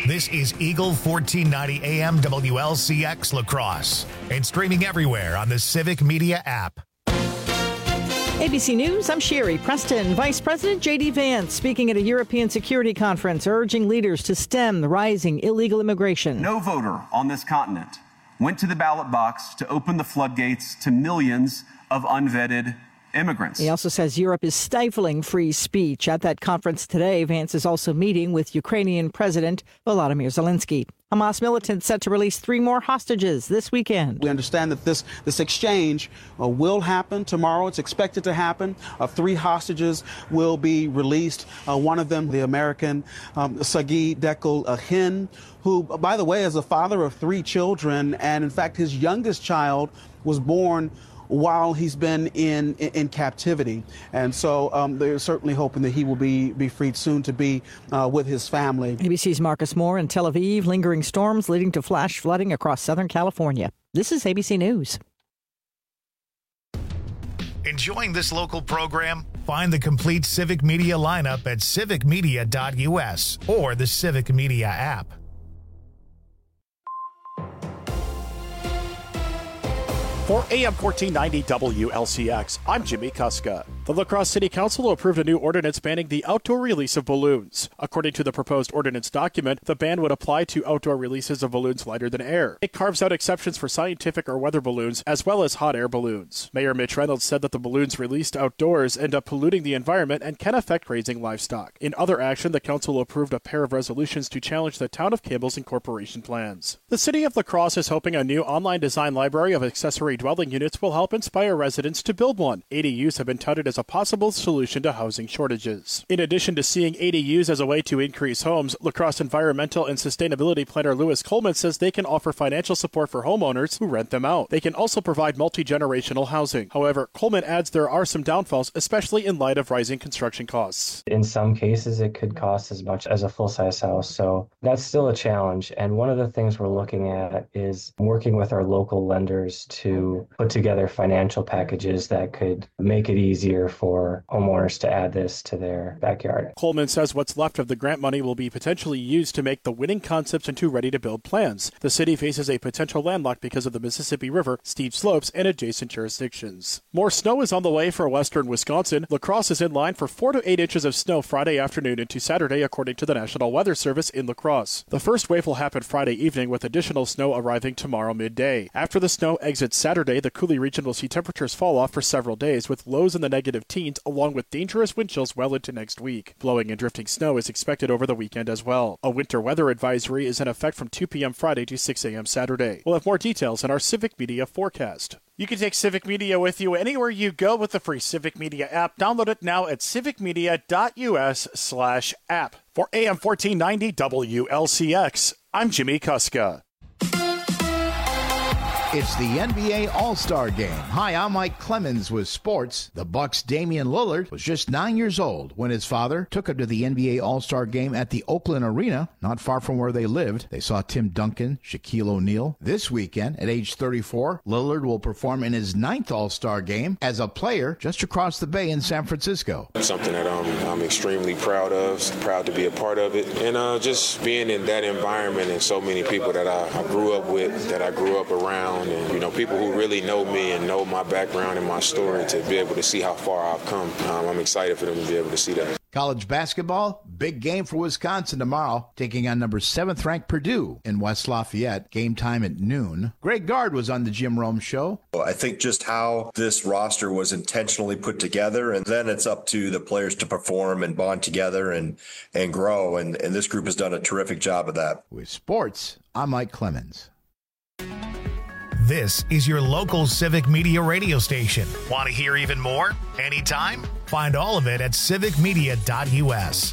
This is Eagle 1490 AM WLCX La Crosse and streaming everywhere on the Civic Media app. ABC News, I'm Sherry Preston. Vice President J.D. Vance speaking at a European security conference, urging leaders to stem the rising illegal immigration. No voter on this continent went to the ballot box to open the floodgates to millions of unvetted immigrants. He also says Europe is stifling free speech. At that conference today, Vance is also meeting with Ukrainian President Volodymyr Zelensky. Hamas militants set to release 3 more hostages this weekend. We understand that this exchange will happen tomorrow. It's expected to happen. 3 hostages will be released. One of them, the American Sagi Dekel Hin, who, by the way, is a father of 3 children. And in fact, his youngest child was born while he's been in captivity. And so they're certainly hoping that he will be freed soon to be with his family. ABC's Marcus Moore in Tel Aviv. Lingering storms leading to flash flooding across Southern California. This is ABC News. Enjoying this local program? Find the complete Civic Media lineup at civicmedia.us or the Civic Media app. For AM 1490 WLCX, I'm Jimmy Kuska. The La Crosse City Council approved a new ordinance banning the outdoor release of balloons. According to the proposed ordinance document, the ban would apply to outdoor releases of balloons lighter than air. It carves out exceptions for scientific or weather balloons, as well as hot air balloons. Mayor Mitch Reynolds said that the balloons released outdoors end up polluting the environment and can affect grazing livestock. In other action, the council approved a pair of resolutions to challenge the Town of Campbell's incorporation plans. The City of La Crosse is hoping a new online design library of accessory dwelling units will help inspire residents to build one. ADUs have been touted as a possible solution to housing shortages. In addition to seeing ADUs as a way to increase homes, La Crosse environmental and sustainability planner Lewis Coleman says they can offer financial support for homeowners who rent them out. They can also provide multi-generational housing. However, Coleman adds there are some downfalls, especially in light of rising construction costs. In some cases, it could cost as much as a full-size house, so that's still a challenge. And one of the things we're looking at is working with our local lenders to put together financial packages that could make it easier for homeowners to add this to their backyard. Coleman says what's left of the grant money will be potentially used to make the winning concepts into ready-to-build plans. The city faces a potential landlock because of the Mississippi River, steep slopes, and adjacent jurisdictions. More snow is on the way for western Wisconsin. La Crosse is in line for 4 to 8 inches of snow Friday afternoon into Saturday, according to the National Weather Service in La Crosse. The first wave will happen Friday evening, with additional snow arriving tomorrow midday. After the snow exits Saturday, the Cooley region will see temperatures fall off for several days, with lows in the negative teens, along with dangerous wind chills well into next week. Blowing and drifting snow is expected over the weekend as well. A winter weather advisory is in effect from 2 p.m. Friday to 6 a.m. Saturday. We'll have more details in our Civic Media forecast. You can take Civic Media with you anywhere you go with the free Civic Media app. Download it now at civicmedia.us/app. For AM 1490 WLCX, I'm Jimmy Kuska. It's the NBA All-Star Game. Hi, I'm Mike Clemens with sports. The Bucks' Damian Lillard was just 9 years old when his father took him to the NBA All-Star Game at the Oakland Arena, not far from where they lived. They saw Tim Duncan, Shaquille O'Neal. This weekend, at age 34, Lillard will perform in his 9th All-Star Game as a player just across the bay in San Francisco. Something that I'm extremely proud of, proud to be a part of it, and just being in that environment and so many people that I grew up with, that I grew up around. And, people who really know me and know my background and my story, to be able to see how far I've come. I'm excited for them to be able to see that. College basketball, big game for Wisconsin tomorrow, taking on number 7th ranked Purdue in West Lafayette. Game time at noon. Greg Gard was on the Jim Rome Show. I think just how this roster was intentionally put together, and then it's up to the players to perform and bond together and grow. And this group has done a terrific job of that. With sports, I'm Mike Clemens. This is your local Civic Media radio station. Want to hear even more? Anytime? Find all of it at civicmedia.us.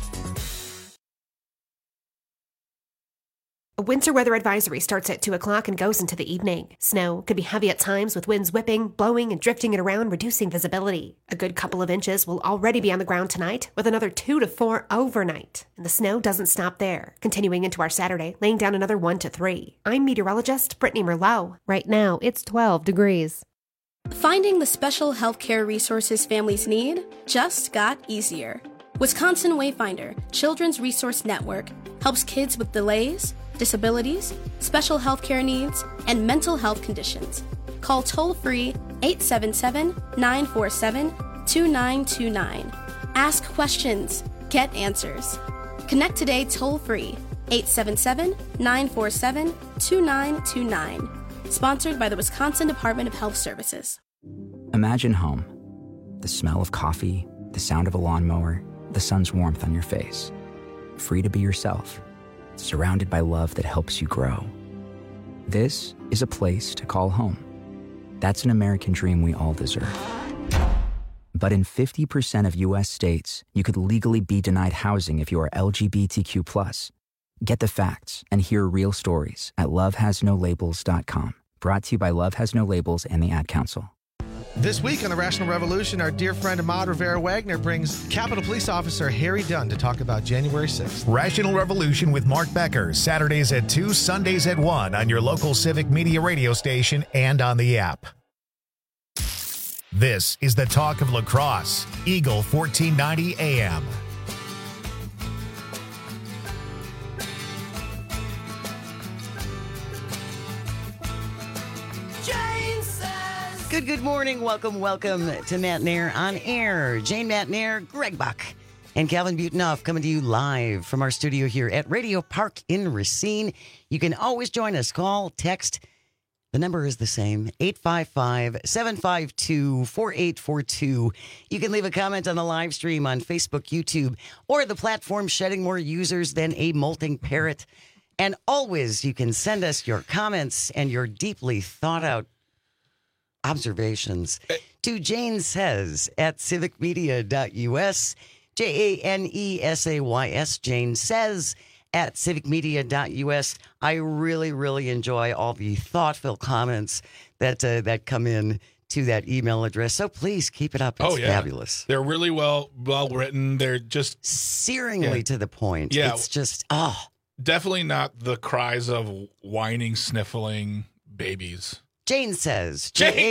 A winter weather advisory starts at 2 o'clock and goes into the evening. Snow could be heavy at times, with winds whipping, blowing, and drifting it around, reducing visibility. A good couple of inches will already be on the ground tonight, with another 2 to 4 overnight. And the snow doesn't stop there. Continuing into our Saturday, laying down another 1 to 3. I'm meteorologist Brittany Merlot. Right now, it's 12 degrees. Finding the special healthcare resources families need just got easier. Wisconsin Wayfinder Children's Resource Network helps kids with delays, disabilities, special health care needs, and mental health conditions. Call toll-free 877-947-2929. Ask questions. Get answers. Connect today toll-free 877-947-2929. Sponsored by the Wisconsin Department of Health Services. Imagine home. The smell of coffee, the sound of a lawnmower, the sun's warmth on your face. Free to be yourself, surrounded by love that helps you grow. This is a place to call home. That's an American dream we all deserve. But in 50% of U.S. states, you could legally be denied housing if you are LGBTQ+. Get the facts and hear real stories at lovehasnolabels.com. Brought to you by Love Has No Labels and the Ad Council. This week on the Rational Revolution, our dear friend Ahmad Rivera-Wagner brings Capitol Police Officer Harry Dunn to talk about January 6th. Rational Revolution with Mark Becker, Saturdays at 2, Sundays at 1 on your local Civic Media radio station and on the app. This is the Talk of La Crosse, Eagle 1490 AM. Good morning. Welcome to Matt Nair on Air. Jane Matt Nair, Greg Buck, and Calvin Butonoff coming to you live from our studio here at Radio Park in Racine. You can always join us. Call, text. The number is the same, 855-752-4842. You can leave a comment on the live stream on Facebook, YouTube, or the platform shedding more users than a molting parrot. And always, you can send us your comments and your deeply thought out observations to Jane Says at civicmedia.us, JANESAYS, Jane Says at civicmedia.us. I really, really enjoy all the thoughtful comments that come in to that email address. So please keep it up. It's fabulous. They're really well written. They're just searingly to the point. Yeah. It's just, definitely not the cries of whining, sniffling babies. Jane Says,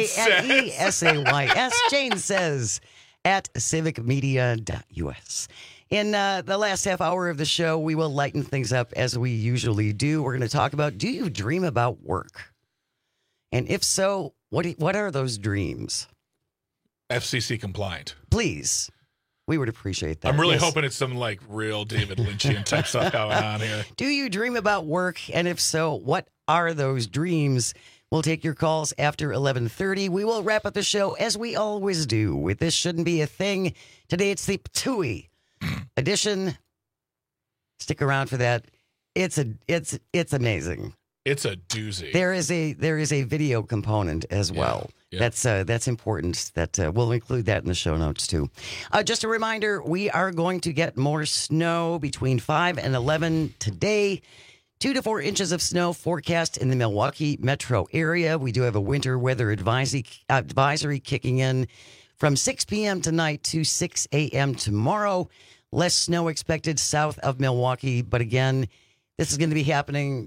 JANESAYS, Jane Says at civicmedia.us. In the last half hour of the show, we will lighten things up as we usually do. We're going to talk about, do you dream about work? And if so, what are those dreams? FCC compliant. Please. We would appreciate that. I'm really hoping it's some like real David Lynchian type stuff going on here. Do you dream about work? And if so, what are those dreams? We'll take your calls after 11:30. We will wrap up the show as we always do with This Shouldn't Be a Thing. Today it's the Patooey edition. Stick around for that. It's amazing. It's a doozy. There is a video component as well. Yeah. That's important. We'll include that in the show notes too. Just a reminder, we are going to get more snow between 5 and 11 today. 2 to 4 inches of snow forecast in the Milwaukee metro area. We do have a winter weather advisory kicking in from 6 p.m. tonight to 6 a.m. tomorrow. Less snow expected south of Milwaukee. But again, this is going to be happening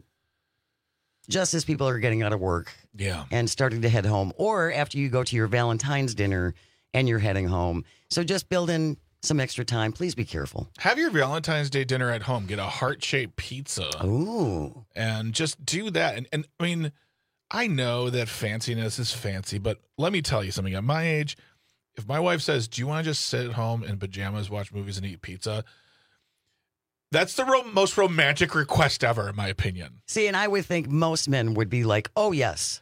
just as people are getting out of work and starting to head home, or after you go to your Valentine's dinner and you're heading home. So just build in some extra time. Please be careful. Have your Valentine's Day dinner at home. Get a heart-shaped pizza. Ooh. And just do that. And I mean, I know that fanciness is fancy, but let me tell you something. At my age, if my wife says, do you want to just sit at home in pajamas, watch movies, and eat pizza? That's the most romantic request ever, in my opinion. See, and I would think most men would be like, oh, yes.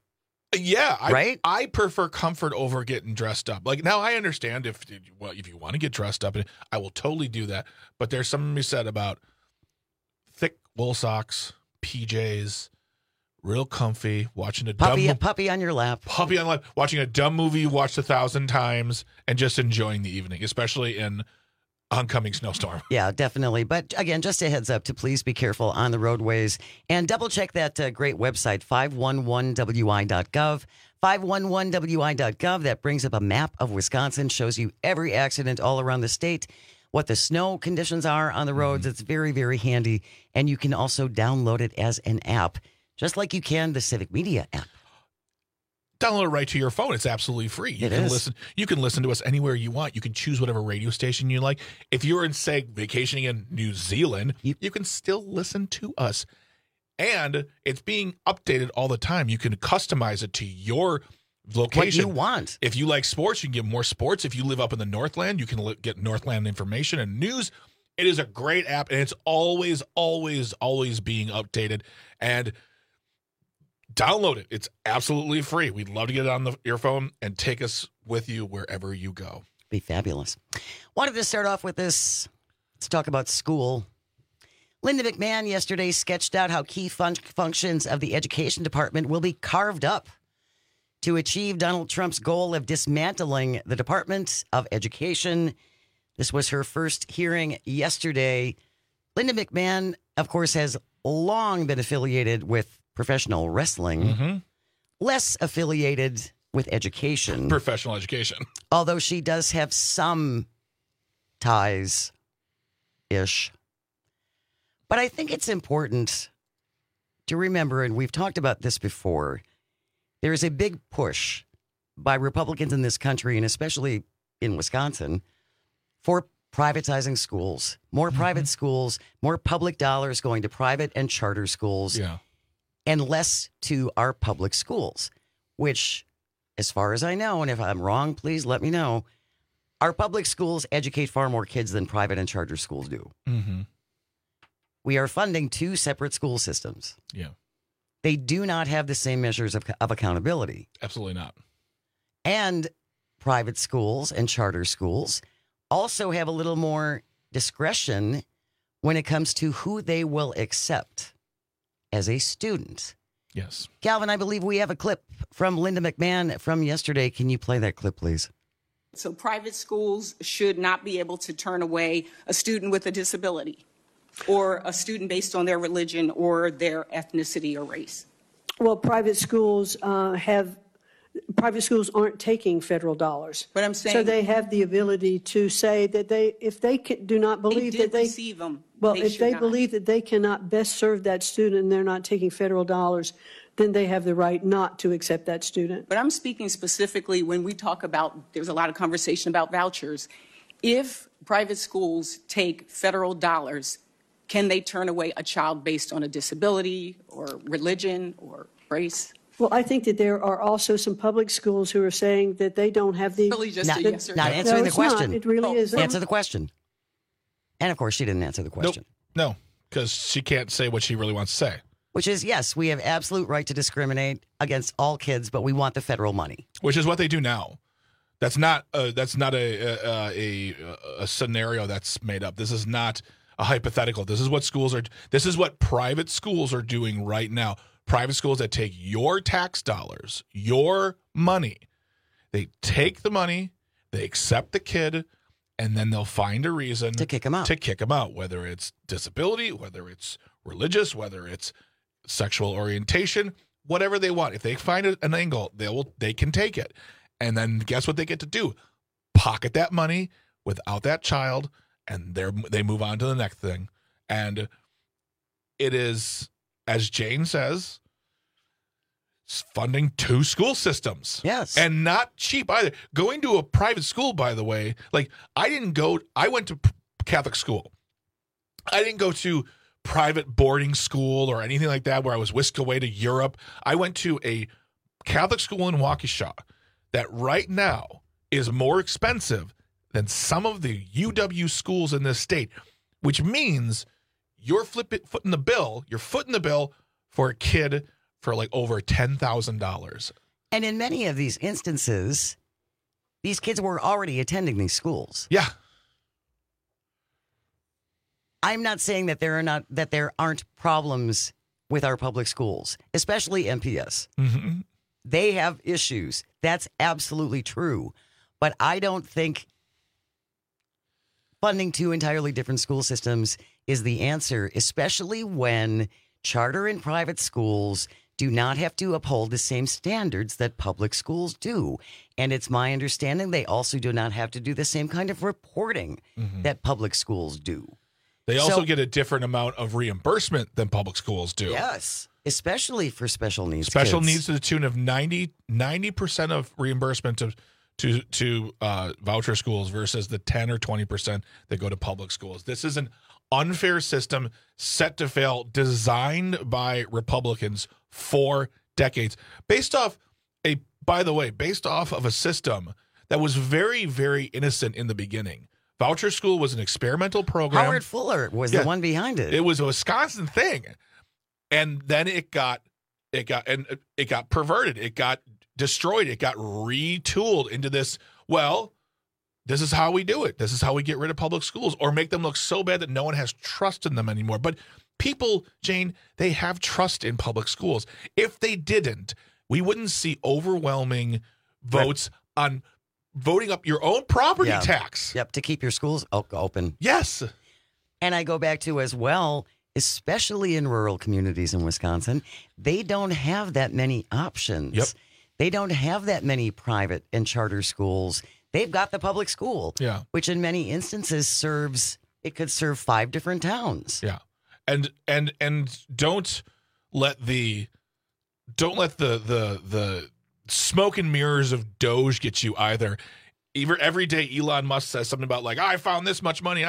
Yeah, right? I prefer comfort over getting dressed up. Like, now I understand if you want to get dressed up, I will totally do that. But there's something to be said about thick wool socks, PJs, real comfy, watching a puppy on your lap. Puppy on lap, watching a dumb movie you watched 1,000 times and just enjoying the evening, especially in oncoming snowstorm. Yeah, definitely. But again, just a heads up to please be careful on the roadways and double check that great website, 511wi.gov. 511wi.gov. That brings up a map of Wisconsin, shows you every accident all around the state, what the snow conditions are on the roads. It's very, very handy. And you can also download it as an app, just like you can the Civic Media app. Download it right to your phone. It's absolutely free. You can listen. You can listen to us anywhere you want. You can choose whatever radio station you like. If you're in, say, vacationing in New Zealand, you can still listen to us. And it's being updated all the time. You can customize it to your location. What you want. If you like sports, you can get more sports. If you live up in the Northland, you can get Northland information and news. It is a great app, and it's always, always, always being updated. And download it. It's absolutely free. We'd love to get it on your phone and take us with you wherever you go. Be fabulous. Wanted to start off with this. Let's talk about school. Linda McMahon yesterday sketched out how key functions of the education department will be carved up to achieve Donald Trump's goal of dismantling the Department of Education. This was her first hearing yesterday. Linda McMahon, of course, has long been affiliated with professional wrestling, less affiliated with education. Professional education. Although she does have some ties-ish. But I think it's important to remember, and we've talked about this before, there is a big push by Republicans in this country, and especially in Wisconsin, for privatizing schools. More private schools, more public dollars going to private and charter schools, and less to our public schools, which, as far as I know, and if I'm wrong, please let me know, our public schools educate far more kids than private and charter schools do. We are funding two separate school systems. Yeah. They do not have the same measures of accountability. Absolutely not. And private schools and charter schools also have a little more discretion when it comes to who they will accept as a student. Yes. Calvin, I believe we have a clip from Linda McMahon from yesterday. Can you play that clip, please? So private schools should not be able to turn away a student with a disability or a student based on their religion or their ethnicity or race. Well, private schools aren't taking federal dollars. But I'm saying, so they have the ability to say that if they do not believe that they receive them. Well, if they believe that they cannot best serve that student and they're not taking federal dollars, then they have the right not to accept that student. But I'm speaking specifically when we talk about, there's a lot of conversation about vouchers. If private schools take federal dollars, can they turn away a child based on a disability or religion or race? Well, I think that there are also some public schools who are saying that they don't have the... Really just a yes or no. Not answering the question. Not. It really is. Answer the question. And, of course, she didn't answer the question. Nope. No, because she can't say what she really wants to say. Which is, yes, we have absolute right to discriminate against all kids, but we want the federal money. Which is what they do now. That's not a scenario that's made up. This is not a hypothetical. This is what this is what private schools are doing right now. Private schools that take your tax dollars, your money, they take the money, they accept the kid, and then they'll find a reason to kick them out. Whether it's disability, whether it's religious, whether it's sexual orientation, whatever they want. If they find an angle, they can take it. And then guess what they get to do? Pocket that money without that child, and they move on to the next thing. And it is, as Jane says, funding two school systems. Yes. And not cheap either. Going to a private school, by the way, like I went to Catholic school. I didn't go to private boarding school or anything like that where I was whisked away to Europe. I went to a Catholic school in Waukesha that right now is more expensive than some of the UW schools in this state, which means you're footing the bill for a kid for like over $10,000. And in many of these instances, these kids were already attending these schools. Yeah. I'm not saying that there aren't problems with our public schools, especially MPS. Mm-hmm. They have issues. That's absolutely true. But I don't think funding two entirely different school systems is the answer, especially when charter and private schools do not have to uphold the same standards that public schools do. And it's my understanding they also do not have to do the same kind of reporting that public schools do. They also get a different amount of reimbursement than public schools do. Yes, especially for special needs Special kids. needs to the tune of 90% of reimbursement to voucher schools versus the 10 or 20% that go to public schools. This is an unfair system set to fail, designed by Republicans for decades, based off of a system that was very, very innocent in the beginning. Voucher school was an experimental program. Howard Fuller was the one behind it. It was a Wisconsin thing, and then it got perverted. It got destroyed. It got retooled into this. Well, this is how we do it. This is how we get rid of public schools, or make them look so bad that no one has trust in them anymore. But people, Jane, they have trust in public schools. If they didn't, we wouldn't see overwhelming votes on voting up your own property tax. Yep, to keep your schools open. Yes. And I go back to as well, especially in rural communities in Wisconsin, they don't have that many options. Yep. They don't have that many private and charter schools. They've got the public school, which in many instances could serve 5 different towns. Yeah. And don't let the smoke and mirrors of Doge get you either. Every day Elon Musk says something about like, I found this much money.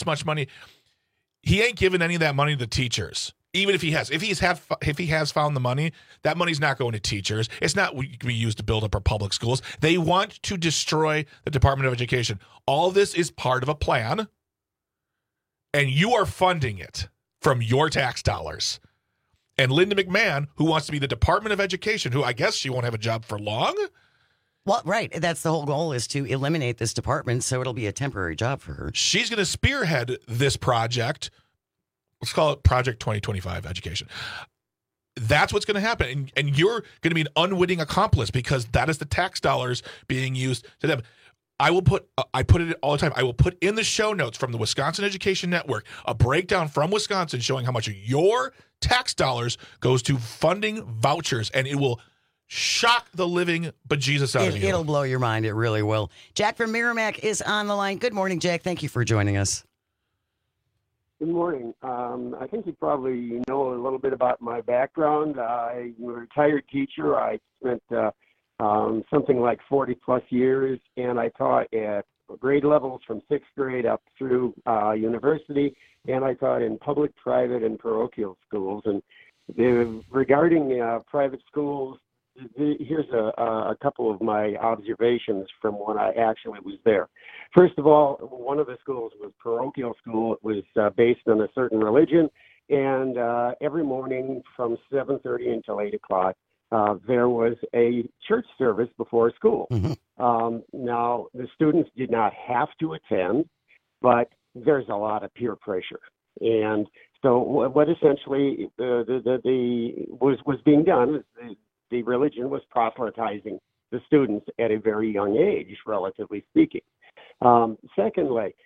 He ain't giving any of that money to the teachers. Even if he has, if he has found the money, that money's not going to teachers. It's not going to be used to build up our public schools. They want to destroy the Department of Education. All this is part of a plan, and you are funding it from your tax dollars. And Linda McMahon, who wants to be the Department of Education, who I guess she won't have a job for long. Well, right. That's the whole goal, is to eliminate this department, so it'll be a temporary job for her. She's going to spearhead this project. Let's call it Project 2025 Education. That's what's going to happen. And you're going to be an unwitting accomplice, because that is the tax dollars being used to them. I put it all the time. I will put in the show notes from the Wisconsin Education Network a breakdown from Wisconsin showing how much of your tax dollars goes to funding vouchers, and it will shock the living bejesus out of you. It'll blow your mind. It really will. Jack from Merrimack is on the line. Good morning, Jack. Thank you for joining us. Good morning. I think you probably know a little bit about my background. I'm a retired teacher. I spent something like 40-plus years, and I taught at grade levels from 6th grade up through university, and I taught in public, private, and parochial schools. And regarding private schools, here's a couple of my observations from when I actually was there. First of all, one of the schools was parochial school. It was based on a certain religion, and every morning from 7:30 until 8 o'clock, there was a church service before school. Mm-hmm. Now, the students did not have to attend, but there's a lot of peer pressure. And so what essentially was being done is the religion was proselytizing the students at a very young age, relatively speaking. Secondly,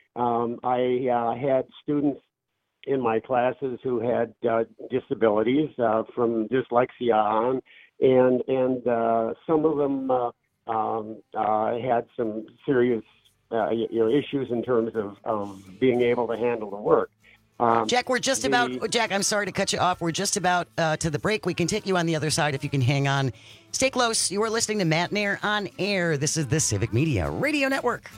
I had students in my classes who had disabilities from dyslexia on, and some of them had some serious issues in terms of being able to handle the work. Jack, we're just about, Jack, I'm sorry to cut you off. We're just about to the break. We can take you on the other side if you can hang on. Stay close. You are listening to Matt Nair on Air. This is the Civic Media Radio Network.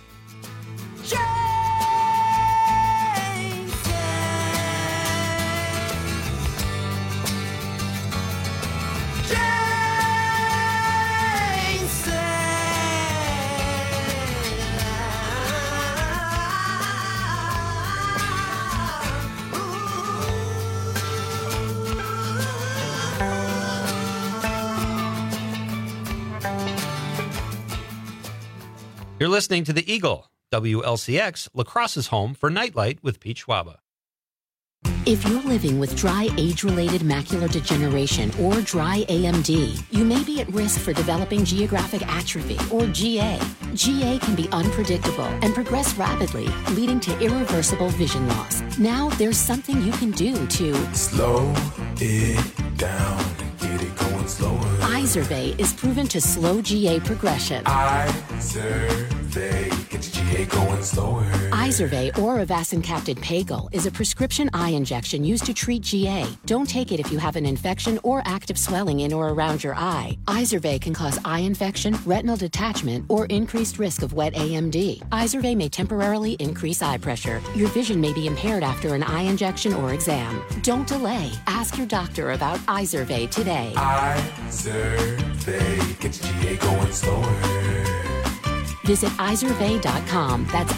You're listening to The Eagle, WLCX, La Crosse's home for Nightlight with Pete Schwaba. If you're living with dry age-related macular degeneration or dry AMD, you may be at risk for developing geographic atrophy or GA. GA can be unpredictable and progress rapidly, leading to irreversible vision loss. Now there's something you can do to slow it down and get it going slower. Izervay is proven to slow GA progression. Izervay. Izervay gets GA going slower. Izervay or avacincaptad Pagel is a prescription eye injection used to treat GA. Don't take it if you have an infection or active swelling in or around your eye. Izervay can cause eye infection, retinal detachment, or increased risk of wet AMD. Izervay may temporarily increase eye pressure. Your vision may be impaired after an eye injection or exam. Don't delay. Ask your doctor about Izervay today. Izervay gets GA going slower. Visit Izervay.com. That's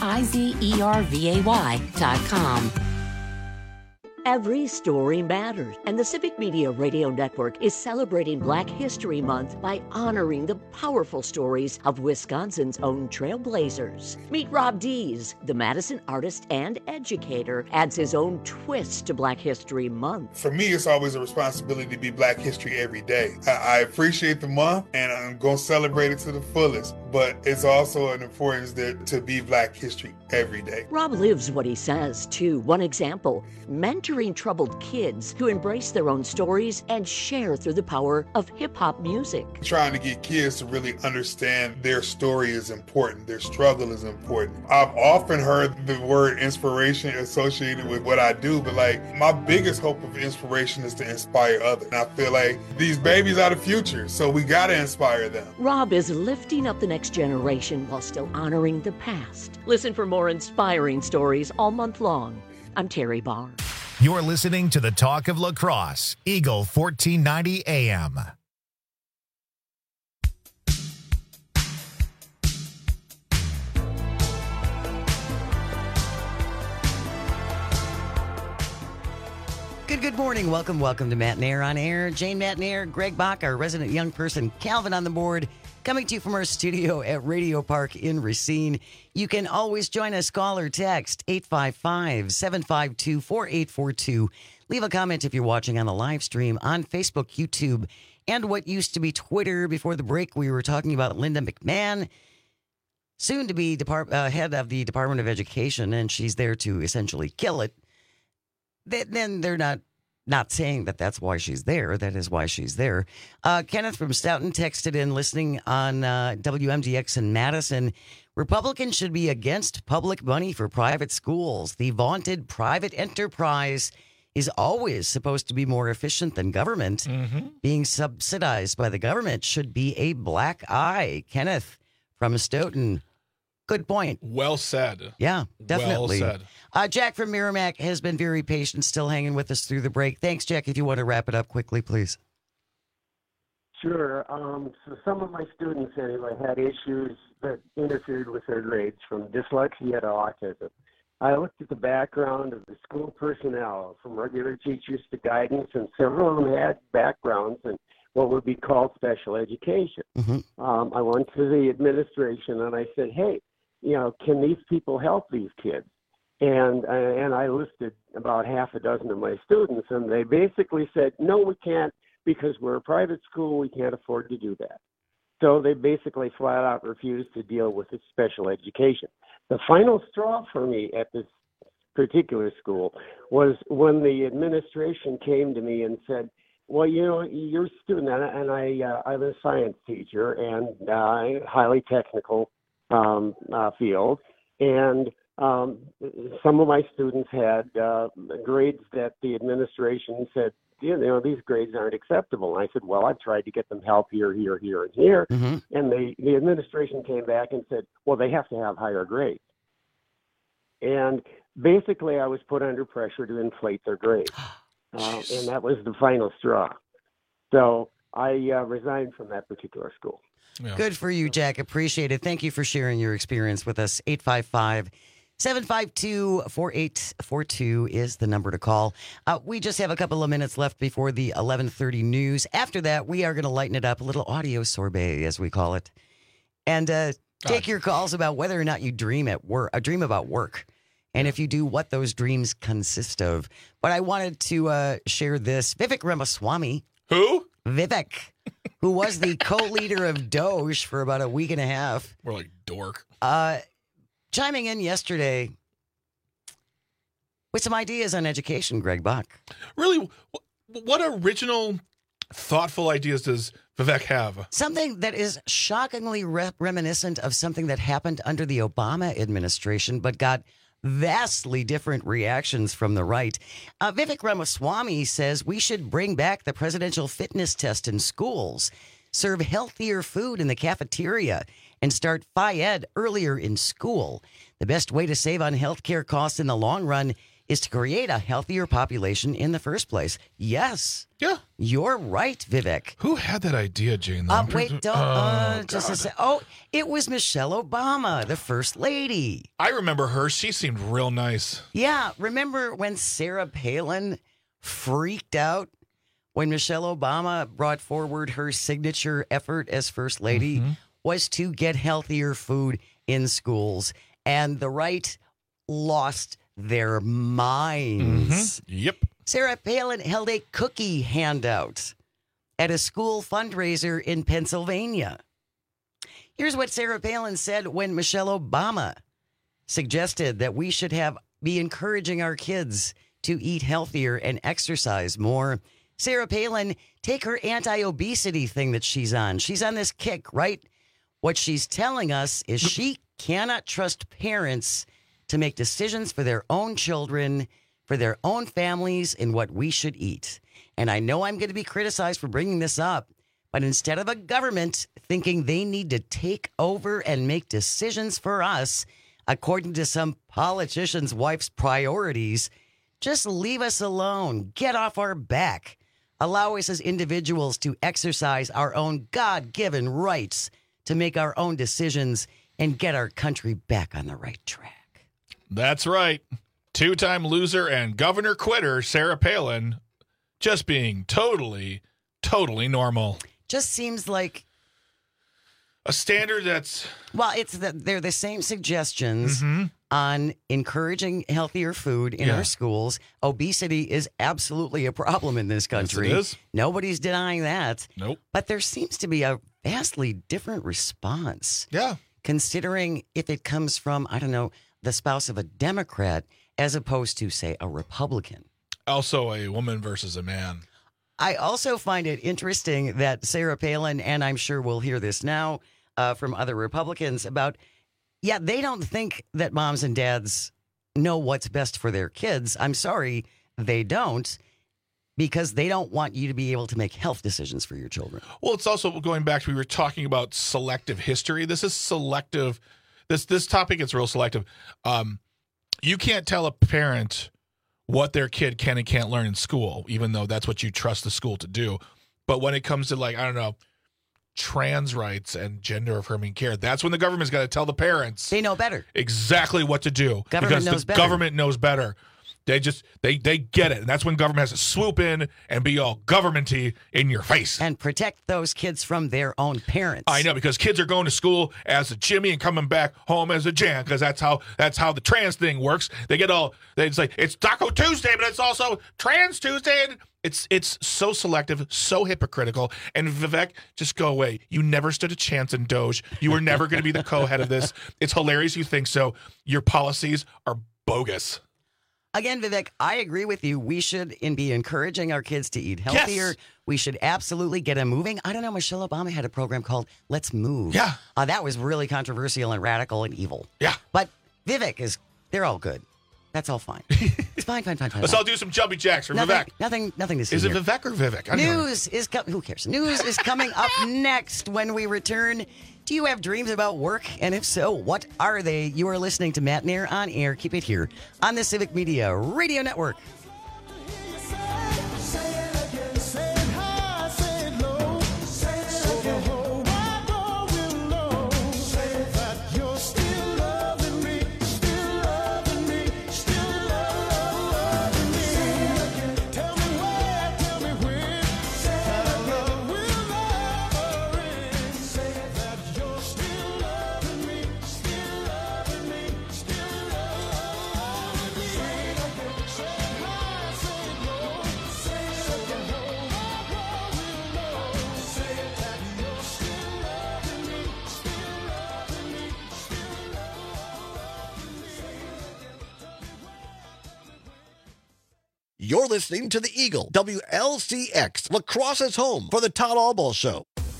IZERVAY.com. Every story matters, and the Civic Media Radio Network is celebrating Black History Month by honoring the powerful stories of Wisconsin's own trailblazers. Meet Rob Dees, the Madison artist and educator, adds his own twist to Black History Month. For me, it's always a responsibility to be Black History every day. I appreciate the month, and I'm going to celebrate it to the fullest, but it's also an importance to be Black History every day. Rob lives what he says, too. One example, mentoring troubled kids to embrace their own stories and share through the power of hip-hop music. Trying to get kids to really understand their story is important, their struggle is important. I've often heard the word inspiration associated with what I do, but my biggest hope of inspiration is to inspire others. And I feel like these babies are the future, so we gotta inspire them. Rob is lifting up the next generation while still honoring the past. Listen for more inspiring stories all month long. I'm Terry Barr. You're listening to the Talk of La Crosse, Eagle 1490 AM. Good morning. Welcome to Matt Nair on Air. Jane Matt Nair, Greg Bach, our resident young person, Calvin on the board, coming to you from our studio at Radio Park in Racine. You can always join us, call or text 855-752-4842. Leave a comment if you're watching on the live stream on Facebook, YouTube, and what used to be Twitter. Before the break, we were talking about Linda McMahon, soon to be head of the Department of Education, and she's there to essentially kill it. Then they're not saying that that's why she's there. That is why she's there. Kenneth from Stoughton texted in, listening on WMDX in Madison. Republicans should be against public money for private schools. The vaunted private enterprise is always supposed to be more efficient than government. Being subsidized by the government should be a black eye. Kenneth from Stoughton. Good point. Well said. Yeah, definitely. Well said. Jack from Merrimack has been very patient, still hanging with us through the break. Thanks, Jack. If you want to wrap it up quickly, please. Sure. So some of my students, anyway, had issues that interfered with their grades, from dyslexia to autism. I looked at the background of the school personnel, from regular teachers to guidance, and several of them had backgrounds in what would be called special education. I went to the administration and I said, hey, can these people help these kids? And I listed about half a dozen of my students, and they basically said, no, we can't, because we're a private school, we can't afford to do that. So they basically flat out refused to deal with the special education. The final straw for me at this particular school was when the administration came to me and said, well, you're a student, and I'm a science teacher and highly technical field, and some of my students had grades that the administration said, these grades aren't acceptable. And I said, well, I've tried to get them help here, here, here, and here. And the administration came back and said, well, they have to have higher grades. And basically, I was put under pressure to inflate their grades. And that was the final straw. So I resigned from that particular school. Yeah. Good for you, Jack. Appreciate it. Thank you for sharing your experience with us. 855-752-4842 is the number to call. We just have a couple of minutes left before the 11:30 news. After that, we are going to lighten it up, a little audio sorbet, as we call it, and take your calls about whether or not you dream about work. And if you do, what those dreams consist of. But I wanted to share this. Vivek Ramaswamy. Who? Vivek, who was the co-leader of Doge for about a week and a half. More like dork. Chiming in yesterday with some ideas on education, Greg Bach. Really? What original, thoughtful ideas does Vivek have? Something that is shockingly reminiscent of something that happened under the Obama administration, but got vastly different reactions from the right. Vivek Ramaswamy says we should bring back the presidential fitness test in schools, serve healthier food in the cafeteria, and start Phy-Ed earlier in school. The best way to save on healthcare costs in the long run is to create a healthier population in the first place. Yes. Yeah. You're right, Vivek. Who had that idea, Jane? Wait, don't. Just a sec. Oh, it was Michelle Obama, the first lady. I remember her. She seemed real nice. Yeah. Remember when Sarah Palin freaked out when Michelle Obama brought forward her signature effort as first lady was to get healthier food in schools, and the right lost their minds. Yep. Sarah Palin held a cookie handout at a school fundraiser in Pennsylvania. Here's what Sarah Palin said when Michelle Obama suggested that we should be encouraging our kids to eat healthier and exercise more. Sarah Palin, take her anti-obesity thing that she's on. She's on this kick, right? What she's telling us is she cannot trust parents to make decisions for their own children, for their own families, and what we should eat. And I know I'm going to be criticized for bringing this up, but instead of a government thinking they need to take over and make decisions for us, according to some politician's wife's priorities, just leave us alone. Get off our back. Allow us as individuals to exercise our own God-given rights to make our own decisions and get our country back on the right track. That's right. Two-time loser and governor quitter Sarah Palin just being totally normal. Just seems like a standard that's... Well, they're the same suggestions on encouraging healthier food in our schools. Obesity is absolutely a problem in this country. Yes, it is. Nobody's denying that. Nope. But there seems to be a vastly different response. Yeah. Considering if it comes from, I don't know, the spouse of a Democrat as opposed to, say, a Republican. Also a woman versus a man. I also find it interesting that Sarah Palin, and I'm sure we'll hear this now from other Republicans about, they don't think that moms and dads know what's best for their kids. I'm sorry, they don't, because they don't want you to be able to make health decisions for your children. Well, it's also going back to, we were talking about selective history. This is selective. This topic is real selective. You can't tell a parent what their kid can and can't learn in school, even though that's what you trust the school to do. But when it comes to, like, I don't know, trans rights and gender affirming care, that's when the government's got to tell the parents. They know better. Exactly what to do. Because the government knows better. They get it. And that's when government has to swoop in and be all government-y in your face. And protect those kids from their own parents. I know, because kids are going to school as a Jimmy and coming back home as a Jan, because that's how the trans thing works. They say it's Taco Tuesday, but it's also Trans Tuesday. And it's so selective, so hypocritical. And Vivek, just go away. You never stood a chance in Doge. You were never going to be the co-head of this. It's hilarious you think so. Your policies are bogus. Again, Vivek, I agree with you. We should be encouraging our kids to eat healthier. Yes. We should absolutely get them moving. I don't know, Michelle Obama had a program called Let's Move. Yeah. That was really controversial and radical and evil. Yeah. But Vivek they're all good. That's all fine. It's fine. Let's all do some jumping jacks for Vivek. Nothing to see Is here. it Vivek or Vivek? News is coming. Who cares? News is coming up next when we return. Do you have dreams about work? And if so, what are they? You are listening to Matt Nair on air. Keep it here on the Civic Media Radio Network. You're listening to The Eagle, WLCX, La Crosse's home for the Todd Albaugh Show.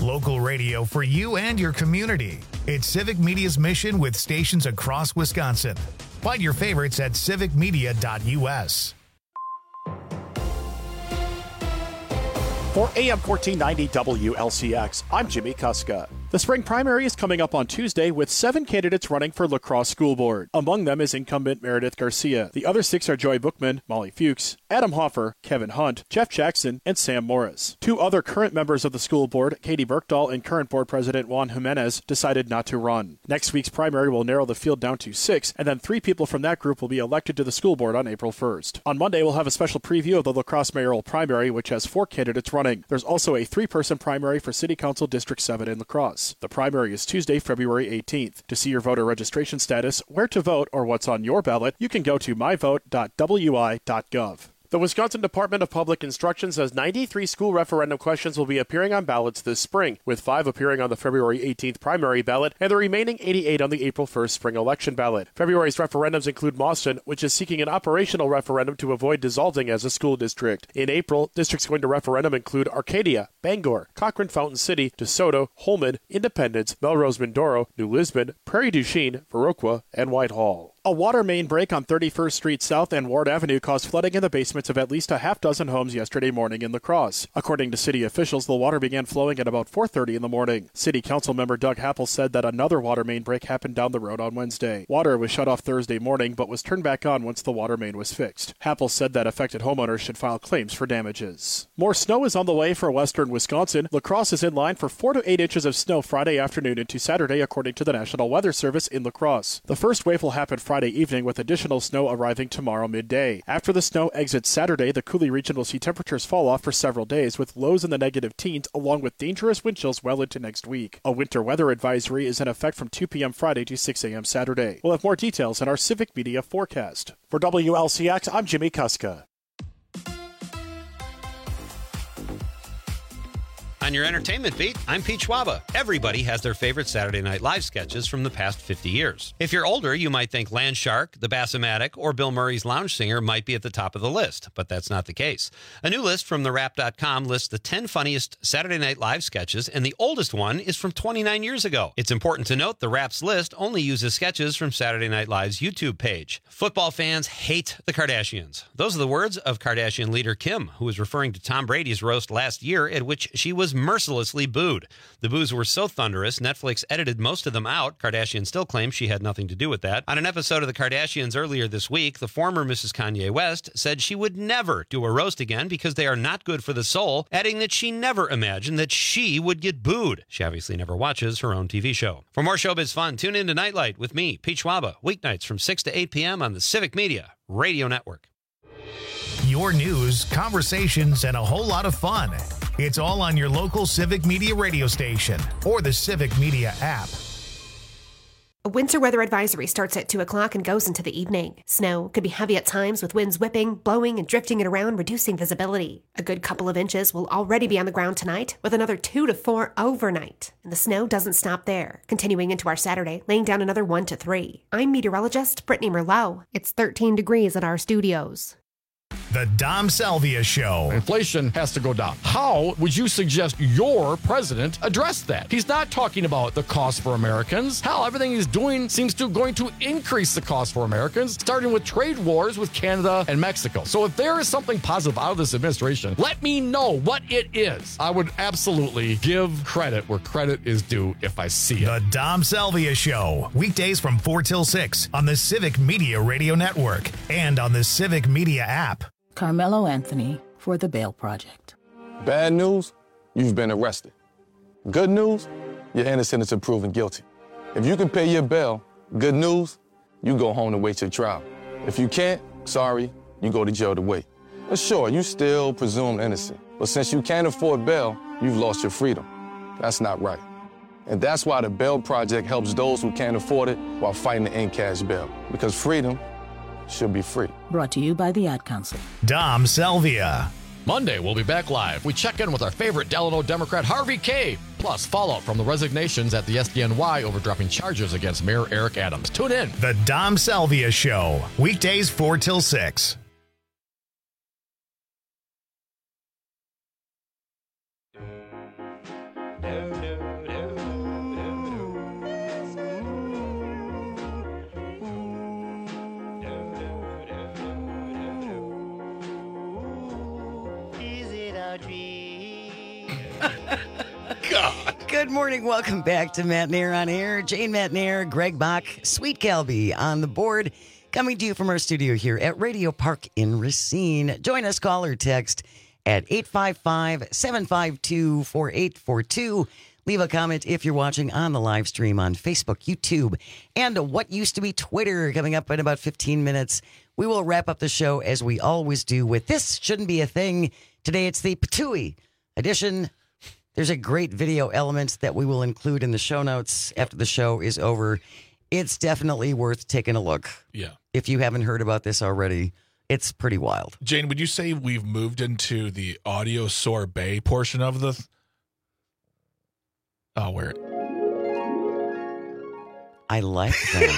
Local radio for you and your community. It's Civic Media's mission with stations across Wisconsin. Find your favorites at civicmedia.us. For AM 1490 WLCX, I'm Jimmy Kuska. The spring primary is coming up on Tuesday with 7 candidates running for La Crosse School Board. Among them is incumbent Meredith Garcia. The other 6 are Joy Bookman, Molly Fuchs, Adam Hoffer, Kevin Hunt, Jeff Jackson, and Sam Morris. 2 other current members of the school board, Katie Berkdahl and current board president Juan Jimenez, decided not to run. Next week's primary will narrow the field down to 6, and then 3 people from that group will be elected to the school board on April 1st. On Monday, we'll have a special preview of the La Crosse mayoral primary, which has 4 candidates running. There's also a 3-person primary for City Council District 7 in La Crosse. The primary is Tuesday, February 18th. To see your voter registration status, where to vote, or what's on your ballot, you can go to myvote.wi.gov. The Wisconsin Department of Public Instruction says 93 school referendum questions will be appearing on ballots this spring, with 5 appearing on the February 18th primary ballot and the remaining 88 on the April 1st spring election ballot. February's referendums include Mauston, which is seeking an operational referendum to avoid dissolving as a school district. In April, districts going to referendum include Arcadia, Bangor, Cochrane Fountain City, DeSoto, Holmen, Independence, Melrose Mindoro, New Lisbon, Prairie du Chien, Viroqua, and Whitehall. A water main break on 31st Street South and Ward Avenue caused flooding in the basements of at least a half dozen homes yesterday morning in La Crosse. According to city officials, the water began flowing at about 4:30 in the morning. City Council member Doug Happel said that another water main break happened down the road on Wednesday. Water was shut off Thursday morning but was turned back on once the water main was fixed. Happel said that affected homeowners should file claims for damages. More snow is on the way for western Wisconsin. La Crosse is in line for 4 to 8 inches of snow Friday afternoon into Saturday, according to the National Weather Service in La Crosse. The first wave will happen Friday evening, with additional snow arriving tomorrow midday. After the snow exits Saturday, the Coulee region will see temperatures fall off for several days, with lows in the negative teens, along with dangerous wind chills well into next week. A winter weather advisory is in effect from 2 p.m. Friday to 6 a.m. Saturday. We'll have more details in our Civic Media forecast. For WLCX, I'm Jimmy Kuska. On your entertainment beat, I'm Pete Schwaba. Everybody has their favorite Saturday Night Live sketches from the past 50 years. If you're older, you might think Land Shark, The Bassomatic, or Bill Murray's Lounge Singer might be at the top of the list, but that's not the case. A new list from TheWrap.com lists the 10 funniest Saturday Night Live sketches, and the oldest one is from 29 years ago. It's important to note the Wrap's list only uses sketches from Saturday Night Live's YouTube page. Football fans hate the Kardashians. Those are the words of Kardashian leader Kim, who was referring to Tom Brady's roast last year, at which she was mercilessly booed. The boos were so thunderous, Netflix edited most of them out. Kardashian still claims she had nothing to do with that. On an episode of the Kardashians earlier this week, the former Mrs. Kanye West said she would never do a roast again because they are not good for the soul, adding that she never imagined that she would get booed. She obviously never watches her own TV show. For more showbiz fun, tune in to Nightlight with me, Pete Schwaba, weeknights from 6 to 8 p.m. on the Civic Media Radio Network. Your news, conversations, and a whole lot of fun. It's all on your local Civic Media radio station or the Civic Media app. A winter weather advisory starts at 2 o'clock and goes into the evening. Snow could be heavy at times with winds whipping, blowing, and drifting it around, reducing visibility. A good couple of inches will already be on the ground tonight, with another 2 to 4 overnight. And the snow doesn't stop there, continuing into our Saturday, laying down another 1 to 3. I'm meteorologist Brittany Merlot. It's 13 degrees at our studios. The Dom Salvia Show. Inflation has to go down. How would you suggest your president address that? He's not talking about the cost for Americans. Hell, everything he's doing seems to going to increase the cost for Americans, starting with trade wars with Canada and Mexico. So if there is something positive out of this administration, let me know what it is. I would absolutely give credit where credit is due if I see it. The Dom Salvia Show. Weekdays from 4 till 6 on the Civic Media Radio Network and on the Civic Media app. Carmelo Anthony for the Bail Project. Bad news, you've been arrested. Good news, you're innocent until proven guilty. If you can pay your bail, good news, you go home to wait your trial. If you can't, sorry, you go to jail to wait. But sure, you still presumed innocent. But since you can't afford bail, you've lost your freedom. That's not right. And that's why the Bail Project helps those who can't afford it while fighting to end cash bail. Because freedom should be free. Brought to you by the Ad Council. Dom Salvia. Monday, we'll be back live. We check in with our favorite Delano Democrat, Harvey Kaye. Plus, fallout from the resignations at the SDNY over dropping charges against Mayor Eric Adams. Tune in. The Dom Salvia Show. Weekdays 4 till 6. No, God. Good morning. Welcome back to Matt Nair on Air. Jane Matt Nair, Greg Bach, Sweet Calby on the board. Coming to you from our studio here at Radio Park in Racine. Join us, call or text at 855-752-4842. Leave a comment if you're watching on the live stream on Facebook, YouTube, and what used to be Twitter. Coming up in about 15 minutes, we will wrap up the show as we always do with This Shouldn't Be a Thing. Today it's the Patooey edition. There's a great video element that we will include in the show notes after the show is over. It's definitely worth taking a look. Yeah. If you haven't heard about this already, it's pretty wild. Jane, would you say we've moved into the audio sorbet portion of the... Oh, where? I like that.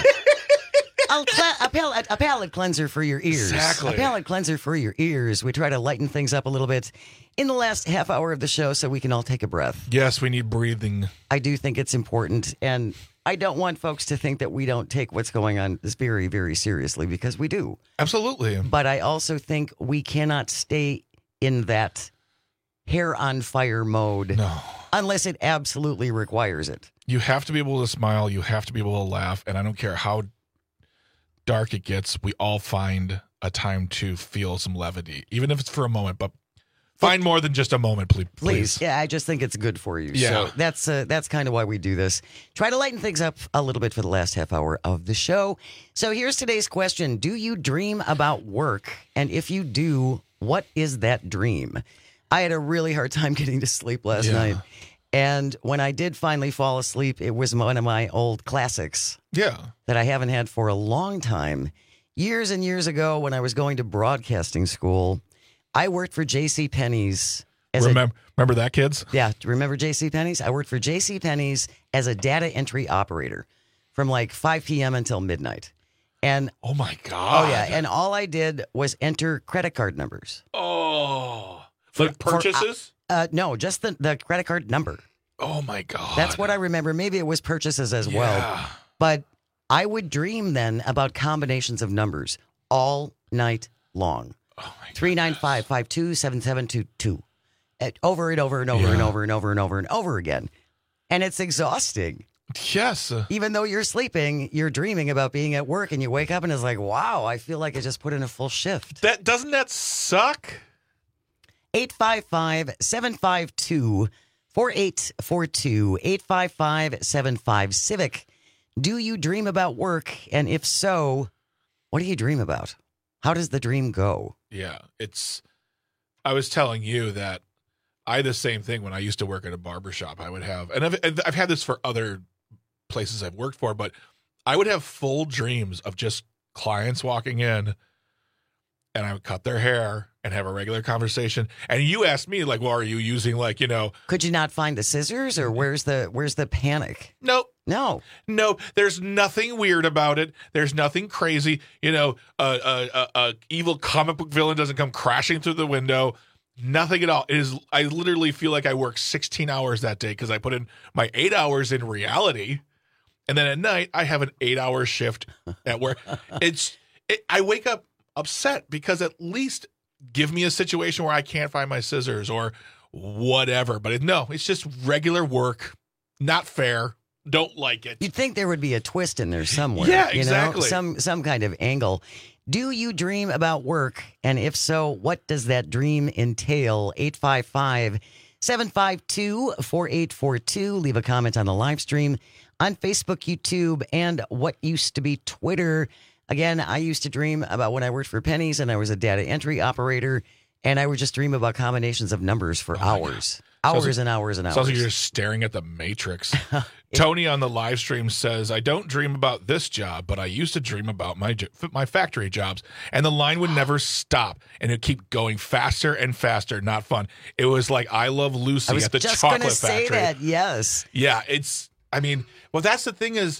A palate cleanser for your ears. Exactly. A palate cleanser for your ears. We try to lighten things up a little bit in the last half hour of the show so we can all take a breath. Yes, we need breathing. I do think it's important, and I don't want folks to think that we don't take what's going on very, very seriously, because we do. Absolutely. But I also think we cannot stay in that hair on fire mode unless it absolutely requires it. You have to be able to smile. You have to be able to laugh. And I don't care how dark it gets, we all find a time to feel some levity, even if it's for a moment. But find more than just a moment, please. Yeah, I just think it's good for you. Yeah. So that's kind of why we do this. Try to lighten things up a little bit for the last half hour of the show. So here's today's question. Do you dream about work? And if you do, what is that dream? I had a really hard time getting to sleep last night. And when I did finally fall asleep, it was one of my old classics. Yeah. That I haven't had for a long time. Years and years ago, when I was going to broadcasting school, I worked for J.C. Penney's. Remember that, kids? Yeah. Remember J.C. Penney's? I worked for J.C. Penney's as a data entry operator from like 5 p.m. until midnight. And oh my God. Oh yeah. And all I did was enter credit card numbers. Oh. For purchases? No, just the credit card number. Oh my God. That's what I remember. Maybe it was purchases as well. But I would dream then about combinations of numbers all night long. 395-527722. Over and over and over and over and over and over and over again. And it's exhausting. Yes. Even though you're sleeping, you're dreaming about being at work, and you wake up and it's like, wow, I feel like I just put in a full shift. Doesn't that suck? 855-752-4842. 855-75-CIVIC. Do you dream about work? And if so, what do you dream about? How does the dream go? Yeah, I was telling you that I had the same thing when I used to work at a barbershop. I would have, and I've had this for other places I've worked for, but I would have full dreams of just clients walking in, and I would cut their hair and have a regular conversation. And you asked me, like, well, are you using, like, could you not find the scissors, or where's the panic? Nope. No, there's nothing weird about it. There's nothing crazy. A evil comic book villain doesn't come crashing through the window. Nothing at all. I literally feel like I worked 16 hours that day because I put in my 8 hours in reality. And then at night, I have an 8-hour shift at work. I wake up upset because at least give me a situation where I can't find my scissors or whatever. But it's just regular work. Not fair. Don't like it. You'd think there would be a twist in there somewhere. Yeah, exactly. Some kind of angle. Do you dream about work? And if so, what does that dream entail? 855-752-4842. Leave a comment on the live stream on Facebook, YouTube, and what used to be Twitter. Again, I used to dream about when I worked for Penny's and I was a data entry operator, and I would just dream about combinations of numbers for hours. Hours and hours and hours. Sounds like you're just staring at the Matrix. Tony on the live stream says, I don't dream about this job, but I used to dream about my factory jobs. And the line would never stop. And it would keep going faster and faster. Not fun. It was like I Love Lucy at the chocolate factory. I was just going to say that, yes. Yeah, that's the thing is,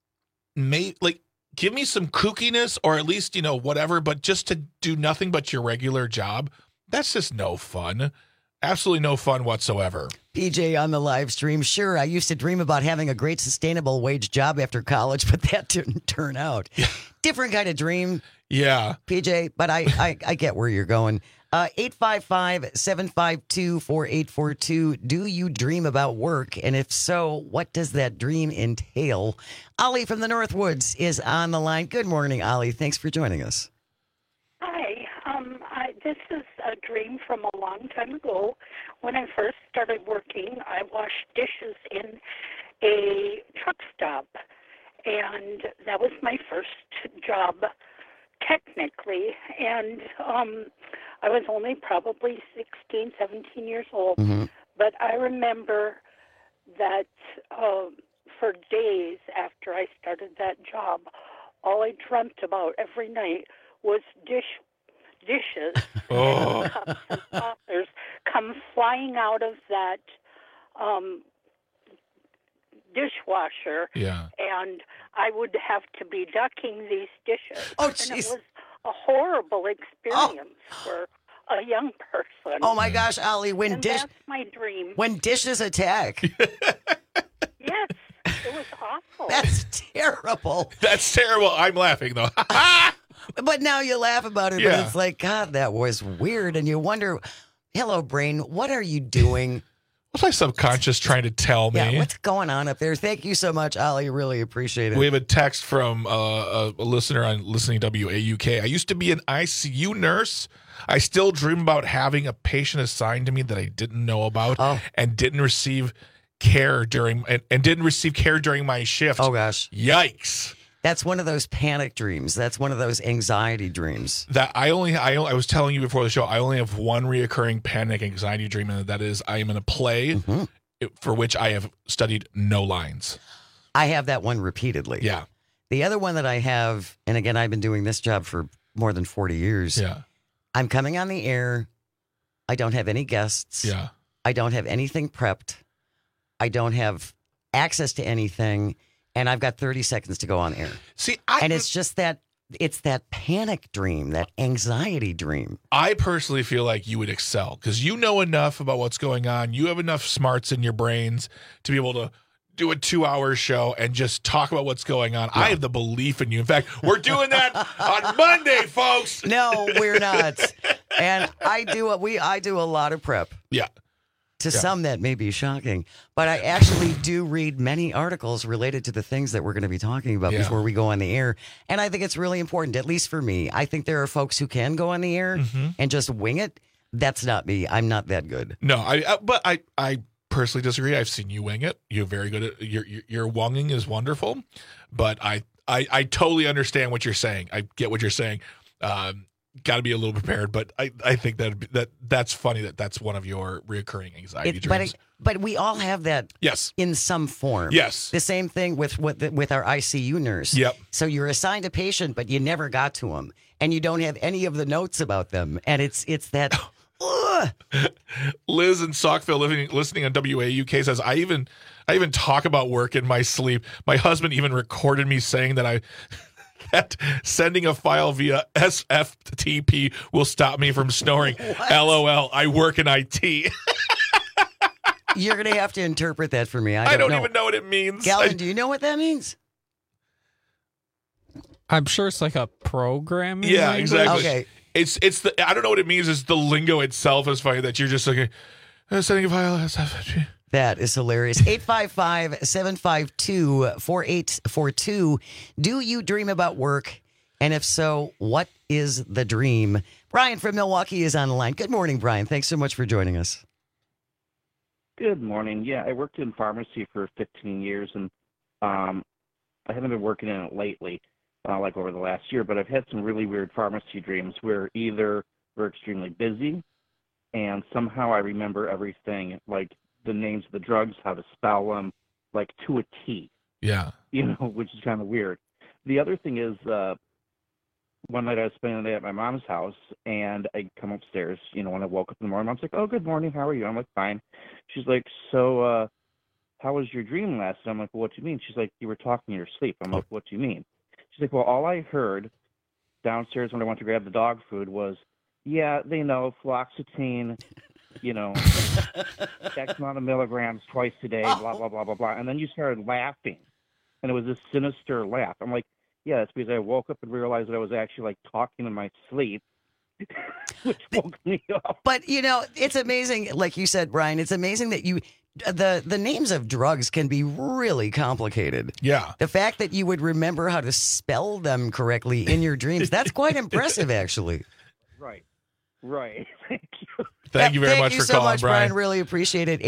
give me some kookiness or at least, whatever, but just to do nothing but your regular job, that's just no fun. Absolutely no fun whatsoever. PJ on the live stream. Sure, I used to dream about having a great sustainable wage job after college, but that didn't turn out. Yeah. Different kind of dream. Yeah. PJ, but I get where you're going. 855-752-4842. Do you dream about work? And if so, what does that dream entail? Ollie from the Northwoods is on the line. Good morning, Ollie. Thanks for joining us. Hi. This is a dream from a long time ago. When I first started working, I washed dishes in a truck stop. And that was my first job, technically. And I was only probably 16, 17 years old. Mm-hmm. But I remember that for days after I started that job, all I dreamt about every night was dishes Oh. and cups and saucers come flying out of that dishwasher. Yeah. And I would have to be ducking these dishes. Oh, and it jeez. was a horrible experience for a young person. Oh my gosh, Ollie, That's my dream. when dishes attack. Yes, it was awful. That's terrible. That's terrible. I'm laughing, though. But now you laugh about it, but Yeah. it's like, God, that was weird. And you wonder, hello, brain, what are you doing? What's my subconscious trying to tell me? Yeah, what's going on up there? Thank you so much, Ollie. Really appreciate it. We have a text from a listener on listening WAUK. I used to be an ICU nurse. I still dream about having a patient assigned to me that I didn't know about and didn't receive care during my shift. Oh gosh. Yikes. That's one of those panic dreams. That's one of those anxiety dreams. That I was telling you before the show, I only have one reoccurring panic anxiety dream, and that is I am in a play for which I have studied no lines. I have that one repeatedly. Yeah. The other one that I have, and again, I've been doing this job for more than 40 years. Yeah. I'm coming on the air. I don't have any guests. Yeah. I don't have anything prepped. I don't have access to anything. And I've got 30 seconds to go on air. See, and it's just that panic dream, that anxiety dream. I personally feel like you would excel because you know enough about what's going on. You have enough smarts in your brains to be able to do a 2-hour show and just talk about what's going on. Yeah. I have the belief in you. In fact, we're doing that on Monday, folks. No, we're not. And I do a lot of prep. Yeah. To some, that may be shocking, but I actually do read many articles related to the things that we're going to be talking about before we go on the air. And I think it's really important, at least for me. I think there are folks who can go on the air and just wing it. That's not me. I'm not that good. No, but I personally disagree. I've seen you wing it. You're very good at your wonging is wonderful, but I totally understand what you're saying. I get what you're saying. Got to be a little prepared, but I think that's funny that's one of your reoccurring anxiety dreams. But we all have that. Yes. In some form. Yes. The same thing with our ICU nurse. Yep. So you're assigned a patient, but you never got to them, and you don't have any of the notes about them, and it's that. Liz in Saukville listening on WAUK says I even talk about work in my sleep. My husband even recorded me saying that that sending a file via SFTP will stop me from snoring. What? LOL. I work in IT. You're going to have to interpret that for me. I don't even know what it means. Galvin, do you know what that means? I'm sure it's like a programming. Yeah, language. exactly. Okay. It's the I don't know what it means. It's the lingo itself is funny that you're just like sending a file SFTP. That is hilarious. 855-752-4842. Do you dream about work? And if so, what is the dream? Brian from Milwaukee is on the line. Good morning, Brian. Thanks so much for joining us. Good morning. Yeah, I worked in pharmacy for 15 years, and I haven't been working in it lately, like over the last year, but I've had some really weird pharmacy dreams where either we're extremely busy, and somehow I remember everything, like the names of the drugs, how to spell them, like to a T. Yeah. Which is kind of weird. The other thing is, one night I was spending the day at my mom's house, and I come upstairs, when I woke up in the morning, Mom's like, "Oh, good morning, how are you?" I'm like, "Fine." She's like, "So, how was your dream last night?" I'm like, "Well, what do you mean?" She's like, "You were talking in your sleep." I'm like, "What do you mean?" She's like, "Well, all I heard downstairs when I went to grab the dog food was, yeah, they know, fluoxetine, X amount of milligrams twice a day, blah, blah, blah, blah, blah." And then you started laughing, and it was this sinister laugh. I'm like, yeah, it's because I woke up and realized that I was actually, like, talking in my sleep, which woke me up. But, it's amazing, like you said, Brian, it's amazing that the names of drugs can be really complicated. Yeah. The fact that you would remember how to spell them correctly in your dreams, that's quite impressive, actually. Right. Thank you. Thank you very much for calling, Brian. Really appreciate it.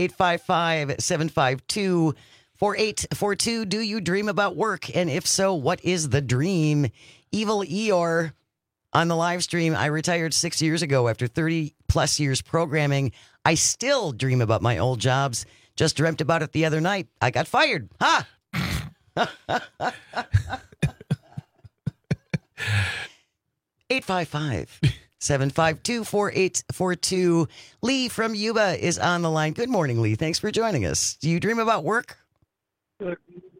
855-752-4842. Do you dream about work? And if so, what is the dream? Evil Eeyore on the live stream. I retired 6 years ago after 30 plus years programming. I still dream about my old jobs. Just dreamt about it the other night. I got fired. Ha! 855-752-4842. Lee from Yuba is on the line. Good morning, Lee. Thanks for joining us. Do you dream about work? Good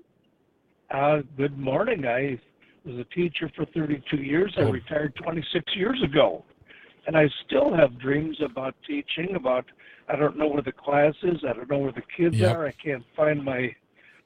morning. I was a teacher for 32 years. I retired 26 years ago. And I still have dreams about teaching, I don't know where the class is. I don't know where the kids are. I can't find my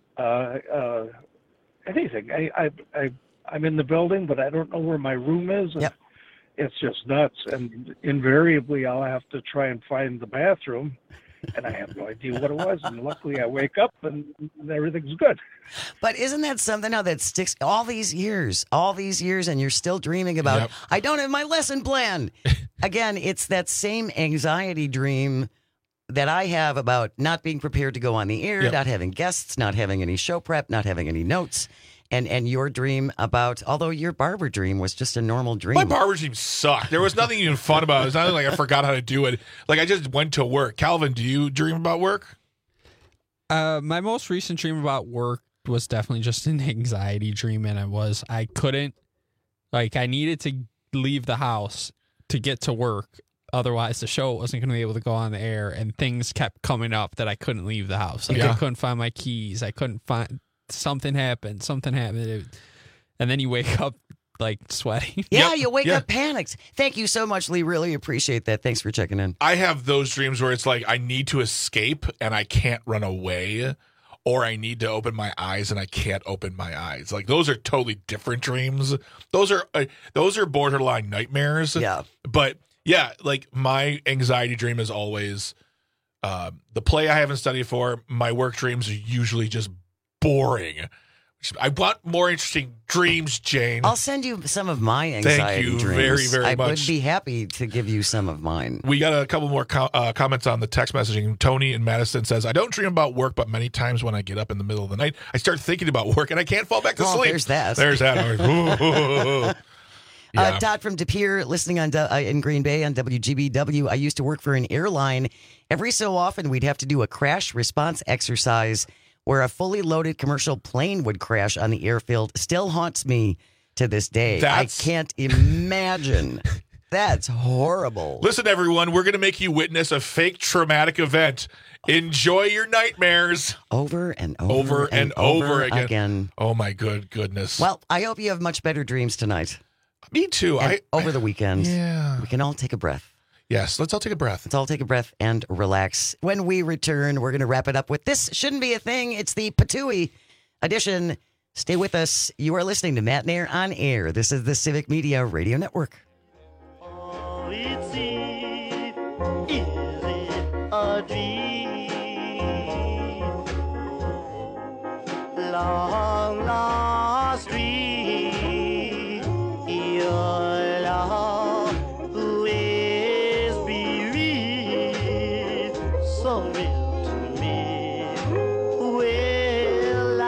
anything. I'm in the building, but I don't know where my room is. And it's just nuts. And invariably, I'll have to try and find the bathroom, and I have no idea what it was. And luckily, I wake up and everything's good. But isn't that something now that sticks all these years, and you're still dreaming about, I don't have my lesson plan. Again, it's that same anxiety dream that I have about not being prepared to go on the air, not having guests, not having any show prep, not having any notes. And your dream about, although your barber dream was just a normal dream. My barber dream sucked. There was nothing even fun about it. It's not like I forgot how to do it. Like I just went to work. Calvin, do you dream about work? My most recent dream about work was definitely just an anxiety dream, and I couldn't, I needed to leave the house to get to work. Otherwise, the show wasn't going to be able to go on the air, and things kept coming up that I couldn't leave the house. I couldn't find my keys. I couldn't find... Something happened, and then you wake up sweating. Yeah, you wake up panicked. Thank you so much, Lee. Really appreciate that. Thanks for checking in. I have those dreams where it's like I need to escape and I can't run away, or I need to open my eyes and I can't open my eyes. Like those are totally different dreams. Those are borderline nightmares. Yeah. But yeah, like my anxiety dream is always the play I haven't studied for. My work dreams are usually just boring. I want more interesting dreams, Jane. I'll send you some of my anxiety dreams. Thank you very, very much. I would be happy to give you some of mine. We got a couple more comments on the text messaging. Tony in Madison says, I don't dream about work, but many times when I get up in the middle of the night, I start thinking about work and I can't fall back to sleep. There's that. There's that. Yeah. Todd from De Pere, listening in Green Bay on WGBW. I used to work for an airline. Every so often, we'd have to do a crash response exercise where a fully loaded commercial plane would crash on the airfield. Still haunts me to this day. I can't imagine. That's horrible. Listen, everyone, we're going to make you witness a fake traumatic event. Enjoy your nightmares. Over and over again. Oh, my goodness. Well, I hope you have much better dreams tonight. Me too. Over the weekend. Yeah. We can all take a breath. Yes, let's all take a breath. Let's all take a breath and relax. When we return, we're going to wrap it up with This Shouldn't Be a Thing. It's the Patooey edition. Stay with us. You are listening to Matt Nair on Air. This is the Civic Media Radio Network. Oh, it's it. Is it a dream? Long lost dream. Your love is bereaved. So real to me. Well, I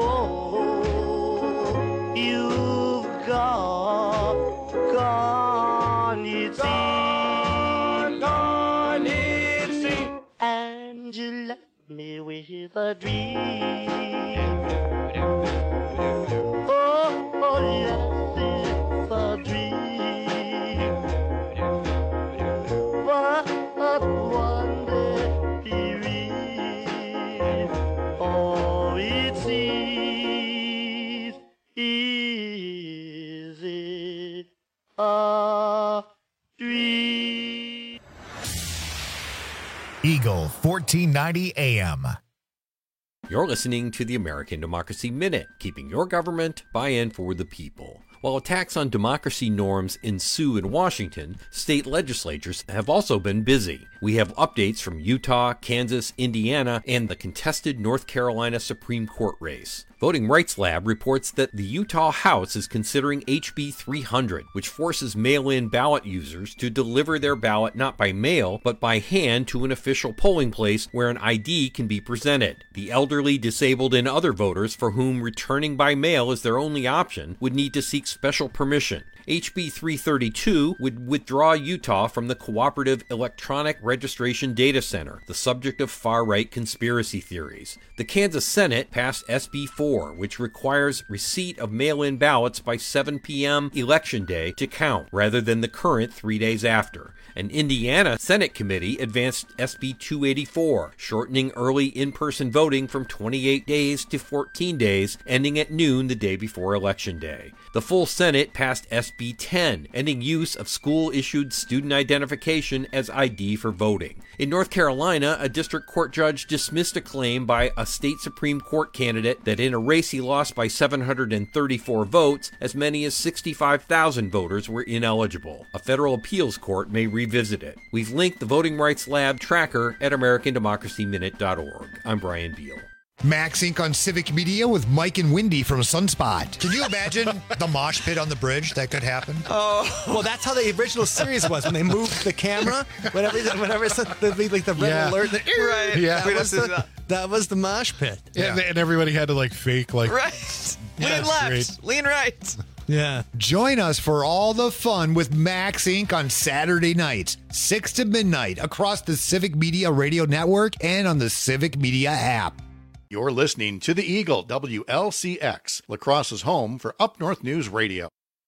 won't. You've gone, it seems. And you left me with a dream. Oh, yes, it's a dream. But one day bereaved. Oh, it seems. Is it a dream? Eagle 1490 AM. You're listening to the American Democracy Minute, keeping your government by and for the people. While attacks on democracy norms ensue in Washington, state legislatures have also been busy. We have updates from Utah, Kansas, Indiana, and the contested North Carolina Supreme Court race. Voting Rights Lab reports that the Utah House is considering HB 300, which forces mail-in ballot users to deliver their ballot not by mail, but by hand to an official polling place where an ID can be presented. The elderly, disabled, and other voters for whom returning by mail is their only option would need to seek special permission. HB 332 would withdraw Utah from the Cooperative Electronic Registration Data Center, the subject of far-right conspiracy theories. The Kansas Senate passed SB 4, which requires receipt of mail-in ballots by 7 p.m. Election Day to count, rather than the current 3 days after. An Indiana Senate committee advanced SB 284, shortening early in-person voting from 28 days to 14 days, ending at noon the day before Election Day. The full Senate passed SB 10, ending use of school-issued student identification as ID for voting. In North Carolina, a district court judge dismissed a claim by a state Supreme Court candidate that in a race he lost by 734 votes, as many as 65,000 voters were ineligible. A federal appeals court may revisit it. We've linked the Voting Rights Lab tracker at AmericanDemocracyMinute.org. I'm Brian Beal. Max Inc. on Civic Media with Mike and Wendy from Sunspot. Can you imagine the mosh pit on the bridge that could happen? Oh, well, that's how the original series was when they moved the camera. Whenever it's like the red alert, right? Yeah, that was the mosh pit. Yeah. And everybody had to like fake like right. Lean left, lean right. Yeah. Join us for all the fun with Max Inc. on Saturday nights, 6 to midnight, across the Civic Media Radio Network and on the Civic Media app. You're listening to the Eagle, WLCX, La Crosse's home for Up North News Radio.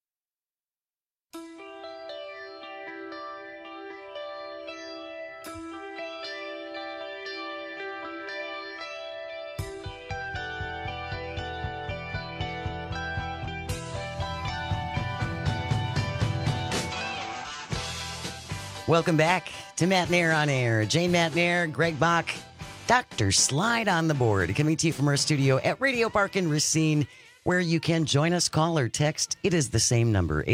Welcome back to Matt Nair on Air. Jane Matt Nair, Greg Bach, Dr. Slide on the board, coming to you from our studio at Radio Park in Racine, where you can join us, call or text. It is the same number,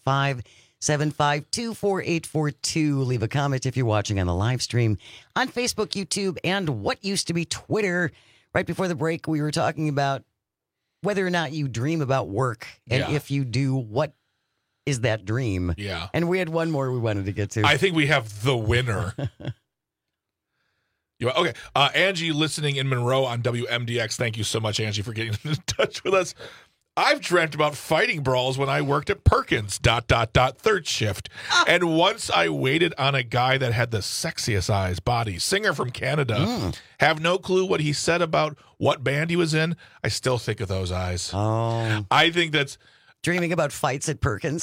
855-752-4842. Leave a comment if you're watching on the live stream on Facebook, YouTube, and what used to be Twitter. Right before the break, we were talking about whether or not you dream about work, and if you do, what is that dream? Yeah. And we had one more we wanted to get to. I think we have the winner. Okay. Angie listening in Monroe on WMDX. Thank you so much, Angie, for getting in touch with us. I've dreamt about fighting brawls when I worked at Perkins, ... third shift. And once I waited on a guy that had the sexiest eyes, body, singer from Canada. Have no clue what he said about what band he was in. I still think of those eyes. Oh. I think that's... Dreaming about fights at Perkins?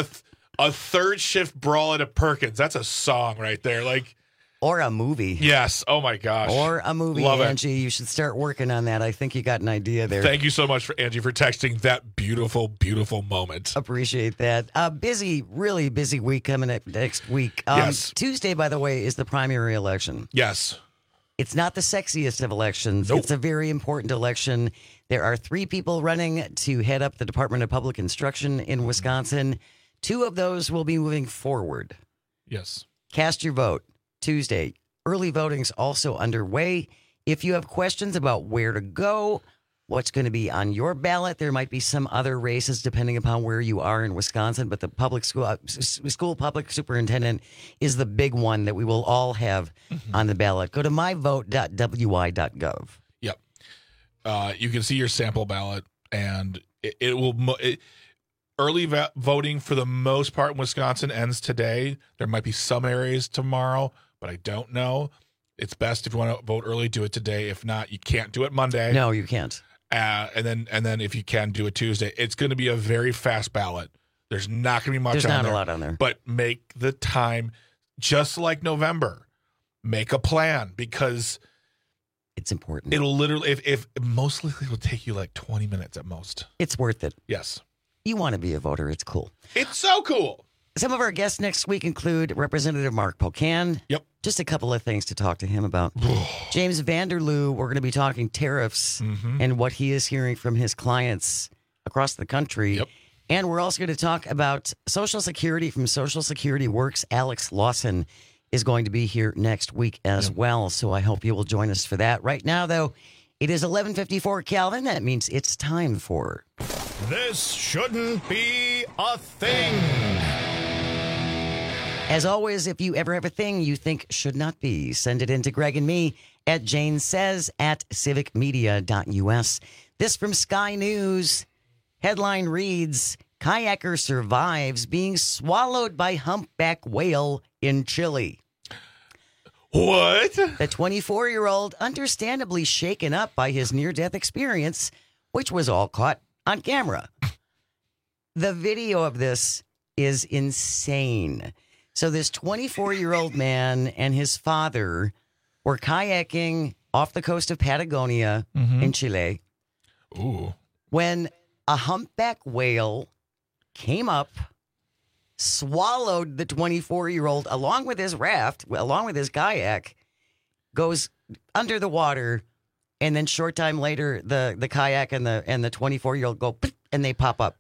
A third shift brawl at a Perkins. That's a song right there. Like... Or a movie. Yes. Oh, my gosh. Or a movie, Love Angie. It. You should start working on that. I think you got an idea there. Thank you so much, Angie, for texting that beautiful, beautiful moment. Appreciate that. Busy, really busy week coming up next week. Yes. Tuesday, by the way, is the primary election. Yes. It's not the sexiest of elections. Nope. It's a very important election. There are 3 people running to head up the Department of Public Instruction in Wisconsin. 2 of those will be moving forward. Yes. Cast your vote Tuesday. Early voting's also underway. If you have questions about where to go, what's going to be on your ballot, there might be some other races depending upon where you are in Wisconsin, but the public school public superintendent is the big one that we will all have on the ballot. Go to myvote.wi.gov. Yep. You can see your sample ballot, and it will... Early voting, for the most part, in Wisconsin ends today. There might be some areas tomorrow, but I don't know. It's best if you want to vote early, do it today. If not, you can't do it Monday. No, you can't. And then if you can, do it Tuesday. It's going to be a very fast ballot. There's not going to be much on there. There's not a lot on there. But make the time, just like November. Make a plan, because it's important. It'll literally, if most likely, will take you like 20 minutes at most. It's worth it. Yes. You want to be a voter. It's cool. It's so cool. Some of our guests next week include Representative Mark Pocan. Yep. Just a couple of things to talk to him about. James Vanderloo, we're going to be talking tariffs and what he is hearing from his clients across the country. Yep. And we're also going to talk about Social Security from Social Security Works. Alex Lawson is going to be here next week as well. So I hope you will join us for that. Right now, though, it is 11:54, Calvin. That means it's time for... This shouldn't be a thing. As always, if you ever have a thing you think should not be, send it in to Greg and me at janesays@civicmedia.us. This from Sky News. Headline reads, kayaker survives being swallowed by humpback whale in Chile. What? The 24-year-old understandably shaken up by his near-death experience, which was all caught on camera. The video of this is insane. So this 24-year-old man and his father were kayaking off the coast of Patagonia in Chile. Ooh. When a humpback whale came up, swallowed the 24-year-old along with his raft, along with his kayak, goes under the water, and then short time later, the kayak and the 24-year-old go, and they pop up.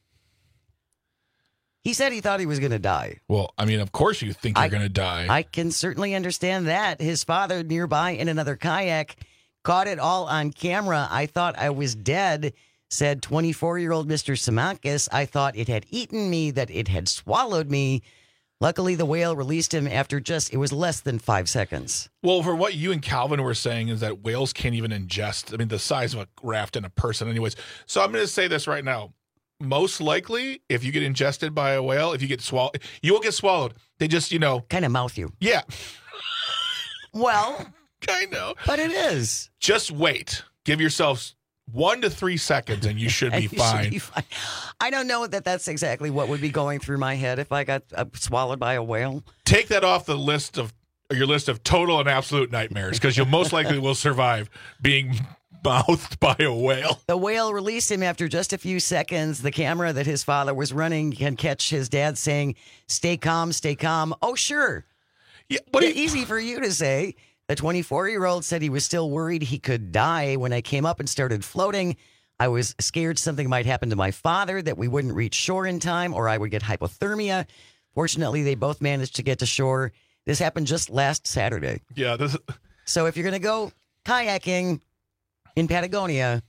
He said he thought he was going to die. Well, I mean, of course you think you're going to die. I can certainly understand that. His father nearby in another kayak caught it all on camera. I thought I was dead, said 24-year-old Mr. Simakis. I thought it had eaten me, that it had swallowed me. Luckily, the whale released him after it was less than 5 seconds. Well, for what you and Calvin were saying is that whales can't even ingest, I mean, the size of a raft and a person anyways. So I'm going to say this right now. Most likely, if you get ingested by a whale, if you get swallowed, you will get swallowed. They just, kind of mouth you. Yeah. Well, I know. But it is. Just wait. Give yourselves 1 to 3 seconds and you should be fine. I don't know that that's exactly what would be going through my head if I got swallowed by a whale. Take that off the list of your list of total and absolute nightmares, because you most likely will survive being mouthed by a whale. The whale released him after just a few seconds. The camera that his father was running can catch his dad saying, "Stay calm, stay calm." Oh, sure. Yeah, but easy for you to say. The 24-year-old said he was still worried he could die. When I came up and started floating, I was scared something might happen to my father, that we wouldn't reach shore in time, or I would get hypothermia. Fortunately, they both managed to get to shore. This happened just last Saturday. Yeah. So if you're going to go kayaking in Patagonia,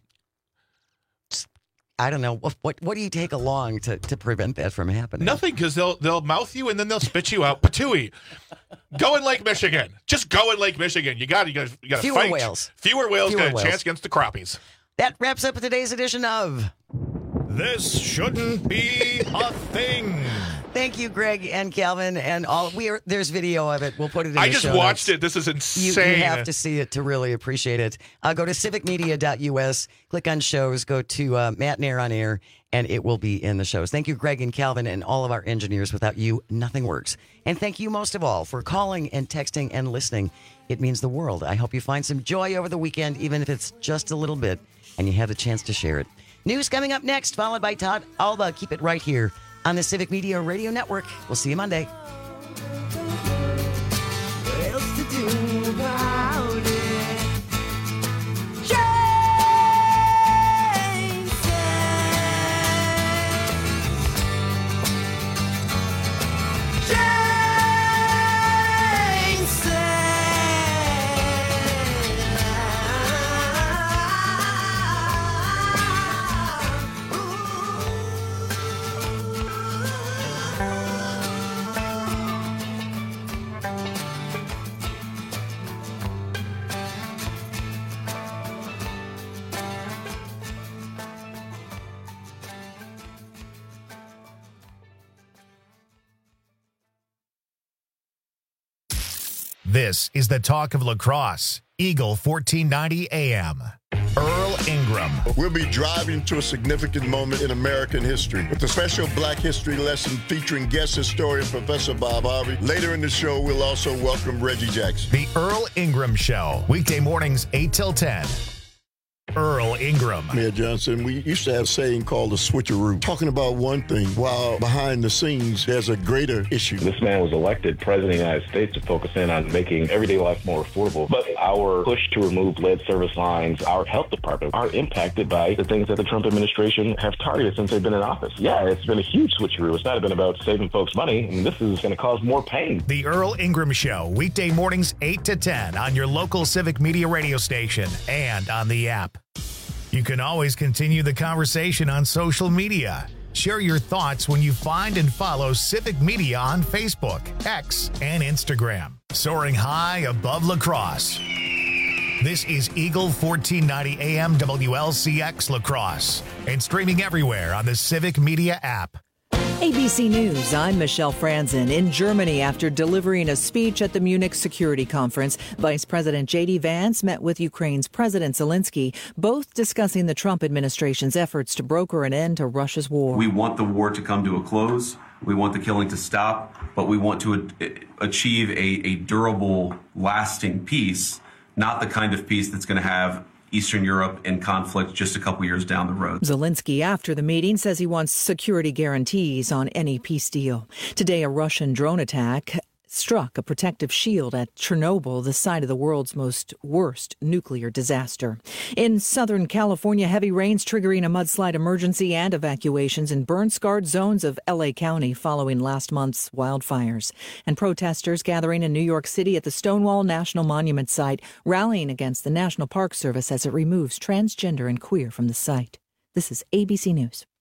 I don't know, what do you take along to prevent that from happening? Nothing, because they'll mouth you and then they'll spit you out. Patooey. Go in Lake Michigan. Just go in Lake Michigan. You got to fight. Fewer whales. Fewer whales got a chance against the crappies. That wraps up today's edition of This Shouldn't Be a Thing. Thank you, Greg and Calvin, and all. There's video of it. We'll put it in the show I just watched it. This is insane. You have to see it to really appreciate it. Go to civicmedia.us, click on shows, go to Matt and Air on Air, and it will be in the shows. Thank you, Greg and Calvin, and all of our engineers. Without you, nothing works. And thank you most of all for calling and texting and listening. It means the world. I hope you find some joy over the weekend, even if it's just a little bit, and you have the chance to share it. News coming up next, followed by Todd Alba. Keep it right here on the Civic Media Radio Network. We'll see you Monday. What else to do about it? This is the talk of lacrosse. Eagle 1490 AM. Earl Ingram. We'll be driving to a significant moment in American history with a special Black History lesson featuring guest historian Professor Bob Harvey. Later in the show, we'll also welcome Reggie Jackson. The Earl Ingram Show. Weekday mornings 8 till 10. Earl Ingram. Mayor Johnson, we used to have a saying called the switcheroo, talking about one thing while behind the scenes there's a greater issue. This man was elected president of the United States to focus in on making everyday life more affordable. But our push to remove lead service lines, our health department, are impacted by the things that the Trump administration have targeted since they've been in office. Yeah, it's been a huge switcheroo. It's not been about saving folks money, and this is going to cause more pain. The Earl Ingram Show, weekday mornings 8 to 10 on your local Civic Media radio station and on the app. You can always continue the conversation on social media. Share your thoughts when you find and follow Civic Media on Facebook, X, and Instagram. Soaring high above La Crosse. This is Eagle 1490 AM WLCX La Crosse and streaming everywhere on the Civic Media app. ABC News, I'm Michelle Franzen. In Germany, after delivering a speech at the Munich Security Conference, Vice President J.D. Vance met with Ukraine's President Zelensky, both discussing the Trump administration's efforts to broker an end to Russia's war. We want the war to come to a close. We want the killing to stop, but we want to achieve a durable, lasting peace, not the kind of peace that's going to have Eastern Europe in conflict just a couple years down the road. Zelensky, after the meeting, says he wants security guarantees on any peace deal. Today, a Russian drone attack struck a protective shield at Chernobyl, the site of the world's worst nuclear disaster. In Southern California, heavy rains triggering a mudslide emergency and evacuations in burn-scarred zones of L.A. County following last month's wildfires. And protesters gathering in New York City at the Stonewall National Monument site, rallying against the National Park Service as it removes transgender and queer from the site. This is ABC News.